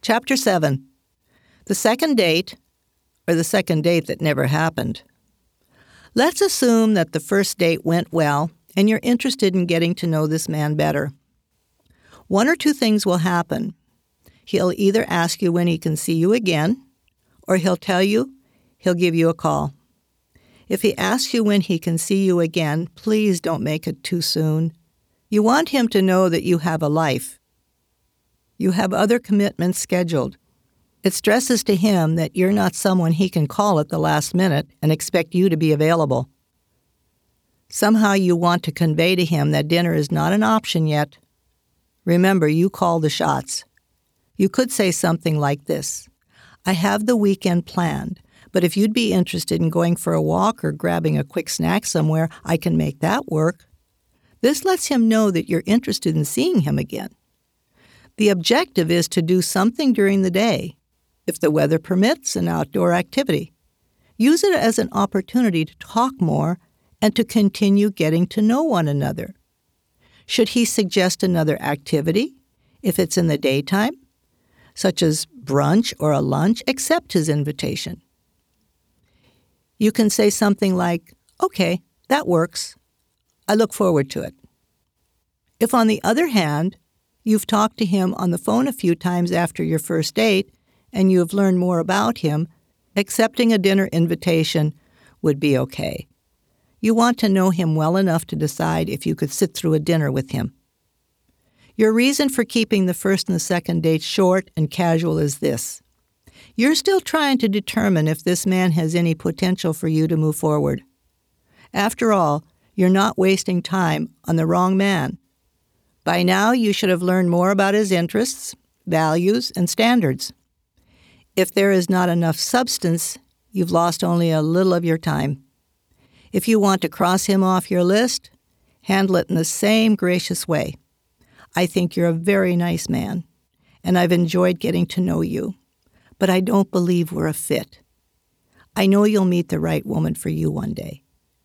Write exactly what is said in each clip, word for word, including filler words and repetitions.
Chapter seven. The second date, or the second date that never happened. Let's assume that the first date went well and you're interested in getting to know this man better. One or two things will happen. He'll either ask you when he can see you again, or he'll tell you he'll give you a call. If he asks you when he can see you again, please don't make it too soon. You want him to know that you have a life. You have other commitments scheduled. It stresses to him that you're not someone he can call at the last minute and expect you to be available. Somehow you want to convey to him that dinner is not an option yet. Remember, you call the shots. You could say something like this: I have the weekend planned, but if you'd be interested in going for a walk or grabbing a quick snack somewhere, I can make that work. This lets him know that you're interested in seeing him again. The objective is to do something during the day. If the weather permits, an outdoor activity. Use it as an opportunity to talk more and to continue getting to know one another. Should he suggest another activity, if it's in the daytime, such as brunch or a lunch, accept his invitation. You can say something like, okay, that works. I look forward to it. If, on the other hand, you've talked to him on the phone a few times after your first date and you have learned more about him, accepting a dinner invitation would be okay. You want to know him well enough to decide if you could sit through a dinner with him. Your reason for keeping the first and the second dates short and casual is this: you're still trying to determine if this man has any potential for you to move forward. After all, you're not wasting time on the wrong man. By now, you should have learned more about his interests, values, and standards. If there is not enough substance, you've lost only a little of your time. If you want to cross him off your list, handle it in the same gracious way. I think you're a very nice man, and I've enjoyed getting to know you, but I don't believe we're a fit. I know you'll meet the right woman for you one day.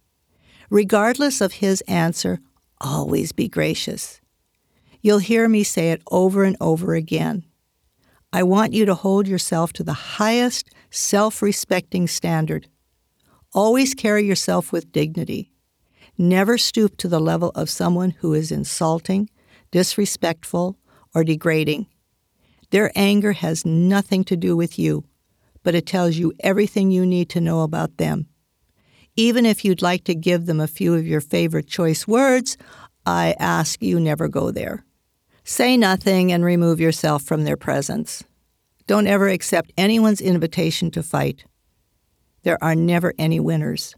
Regardless of his answer, always be gracious. You'll hear me say it over and over again. I want you to hold yourself to the highest self-respecting standard. Always carry yourself with dignity. Never stoop to the level of someone who is insulting, disrespectful, or degrading. Their anger has nothing to do with you, but it tells you everything you need to know about them. Even if you'd like to give them a few of your favorite choice words, I ask you never go there. Say nothing and remove yourself from their presence. Don't ever accept anyone's invitation to fight. There are never any winners.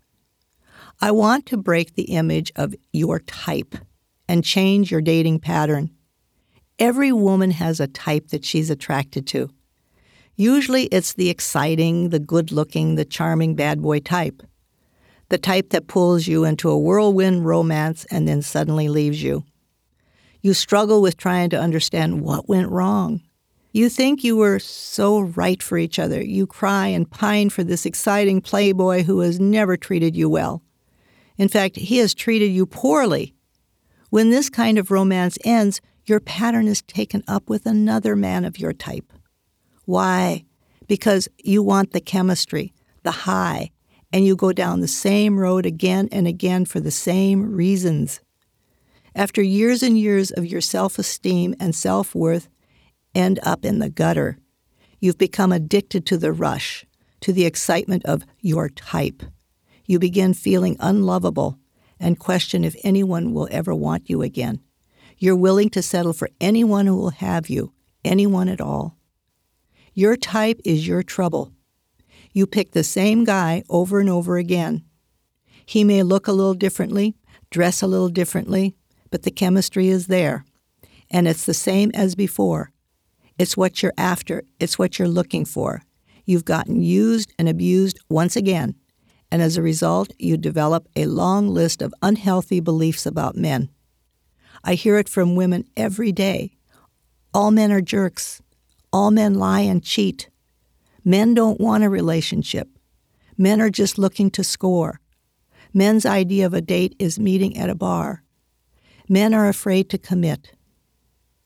I want to break the image of your type and change your dating pattern. Every woman has a type that she's attracted to. Usually it's the exciting, the good-looking, the charming bad boy type. The type that pulls you into a whirlwind romance and then suddenly leaves you. You struggle with trying to understand what went wrong. You think you were so right for each other. You cry and pine for this exciting playboy who has never treated you well. In fact, he has treated you poorly. When this kind of romance ends, your pattern is taken up with another man of your type. Why? Because you want the chemistry, the high, and you go down the same road again and again for the same reasons. After years and years of your self-esteem and self-worth end up in the gutter, you've become addicted to the rush, to the excitement of your type. You begin feeling unlovable and question if anyone will ever want you again. You're willing to settle for anyone who will have you, anyone at all. Your type is your trouble. You pick the same guy over and over again. He may look a little differently, dress a little differently, but the chemistry is there, and it's the same as before. It's what you're after. It's what you're looking for. You've gotten used and abused once again, and as a result, you develop a long list of unhealthy beliefs about men. I hear it from women every day. All men are jerks. All men lie and cheat. Men don't want a relationship. Men are just looking to score. Men's idea of a date is meeting at a bar. Men are afraid to commit.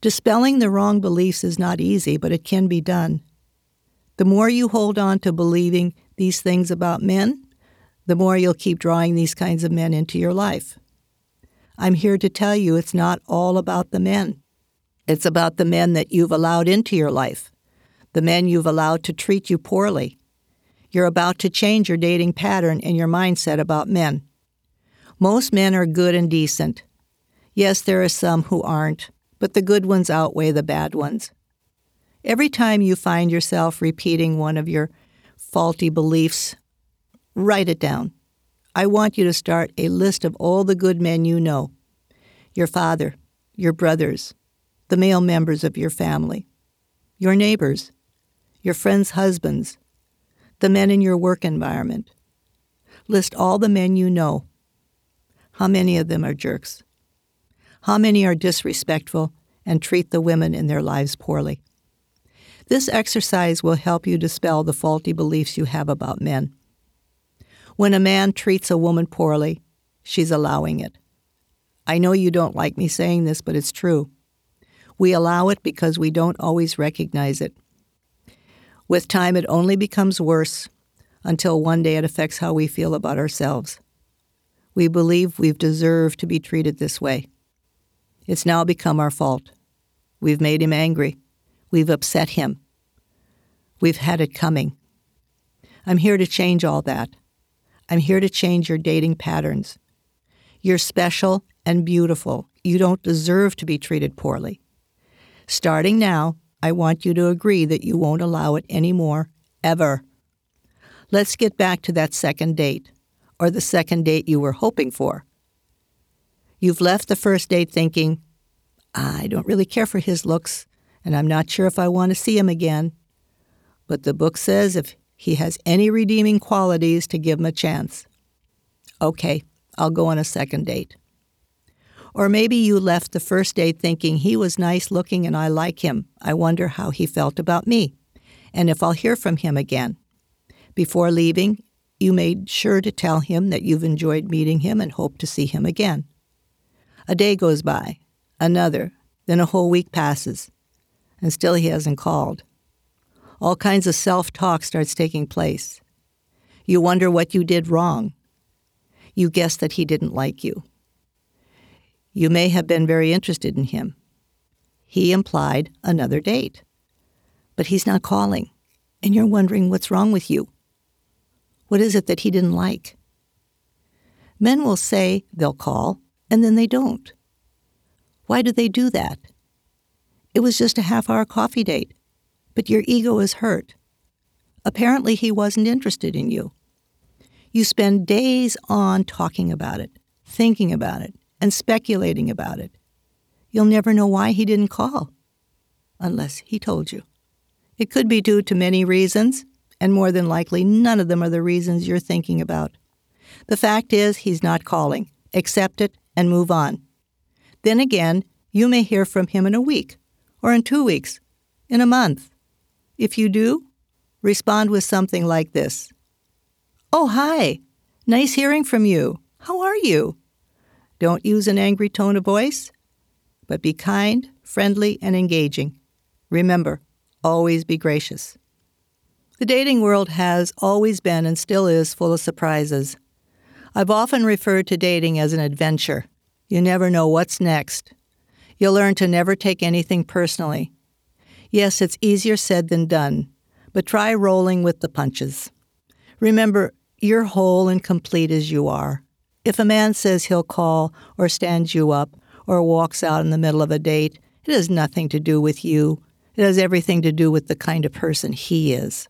Dispelling the wrong beliefs is not easy, but it can be done. The more you hold on to believing these things about men, the more you'll keep drawing these kinds of men into your life. I'm here to tell you it's not all about the men. It's about the men that you've allowed into your life, the men you've allowed to treat you poorly. You're about to change your dating pattern and your mindset about men. Most men are good and decent. Yes, there are some who aren't, but the good ones outweigh the bad ones. Every time you find yourself repeating one of your faulty beliefs, write it down. I want you to start a list of all the good men you know. Your father, your brothers, the male members of your family, your neighbors, your friends' husbands, the men in your work environment. List all the men you know. How many of them are jerks? How many are disrespectful and treat the women in their lives poorly? This exercise will help you dispel the faulty beliefs you have about men. When a man treats a woman poorly, she's allowing it. I know you don't like me saying this, but it's true. We allow it because we don't always recognize it. With time, it only becomes worse until one day it affects how we feel about ourselves. We believe we've deserved to be treated this way. It's now become our fault. We've made him angry. We've upset him. We've had it coming. I'm here to change all that. I'm here to change your dating patterns. You're special and beautiful. You don't deserve to be treated poorly. Starting now, I want you to agree that you won't allow it anymore, ever. Let's get back to that second date, or the second date you were hoping for. You've left the first date thinking, I don't really care for his looks, and I'm not sure if I want to see him again. But the book says if he has any redeeming qualities, to give him a chance. Okay, I'll go on a second date. Or maybe you left the first date thinking he was nice looking and I like him. I wonder how he felt about me, and if I'll hear from him again. Before leaving, you made sure to tell him that you've enjoyed meeting him and hope to see him again. A day goes by, another, then a whole week passes, and still he hasn't called. All kinds of self-talk starts taking place. You wonder what you did wrong. You guess that he didn't like you. You may have been very interested in him. He implied another date. But he's not calling, and you're wondering what's wrong with you. What is it that he didn't like? Men will say they'll call, and then they don't. Why do they do that? It was just a half-hour coffee date, but your ego is hurt. Apparently he wasn't interested in you. You spend days on talking about it, thinking about it, and speculating about it. You'll never know why he didn't call, unless he told you. It could be due to many reasons, and more than likely none of them are the reasons you're thinking about. The fact is he's not calling. Accept it and move on. Then again, you may hear from him in a week, or in two weeks, in a month. If you do, respond with something like this. Oh, hi. Nice hearing from you. How are you? Don't use an angry tone of voice, but be kind, friendly, and engaging. Remember, always be gracious. The dating world has always been and still is full of surprises. I've often referred to dating as an adventure. You never know what's next. You'll learn to never take anything personally. Yes, it's easier said than done, but try rolling with the punches. Remember, you're whole and complete as you are. If a man says he'll call or stand you up or walks out in the middle of a date, it has nothing to do with you. It has everything to do with the kind of person he is.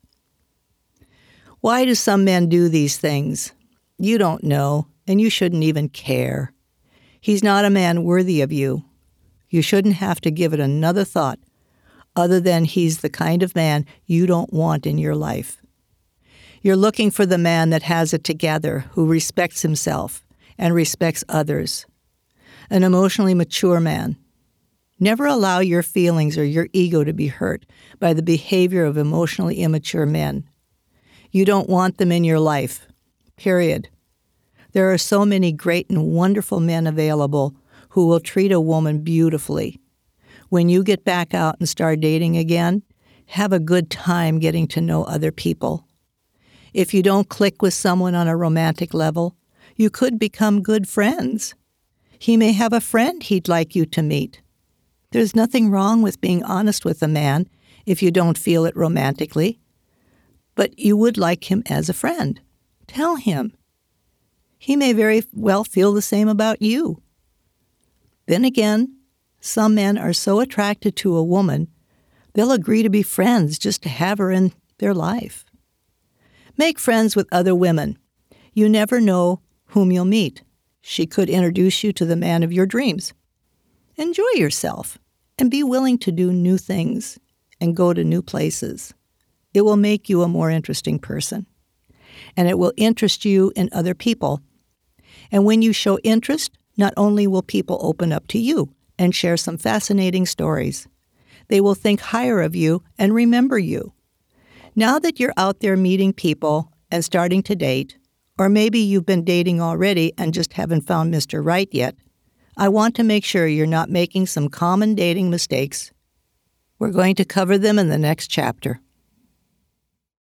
Why do some men do these things? You don't know, and you shouldn't even care. He's not a man worthy of you. You shouldn't have to give it another thought, other than he's the kind of man you don't want in your life. You're looking for the man that has it together, who respects himself and respects others. An emotionally mature man. Never allow your feelings or your ego to be hurt by the behavior of emotionally immature men. You don't want them in your life, period. There are so many great and wonderful men available who will treat a woman beautifully. When you get back out and start dating again, have a good time getting to know other people. If you don't click with someone on a romantic level, you could become good friends. He may have a friend he'd like you to meet. There's nothing wrong with being honest with a man if you don't feel it romantically, but you would like him as a friend. Tell him. He may very well feel the same about you. Then again, some men are so attracted to a woman, they'll agree to be friends just to have her in their life. Make friends with other women. You never know whom you'll meet. She could introduce you to the man of your dreams. Enjoy yourself and be willing to do new things and go to new places. It will make you a more interesting person, and it will interest you in other people. And when you show interest, not only will people open up to you and share some fascinating stories, they will think higher of you and remember you. Now that you're out there meeting people and starting to date, or maybe you've been dating already and just haven't found Mister Right yet, I want to make sure you're not making some common dating mistakes. We're going to cover them in the next chapter.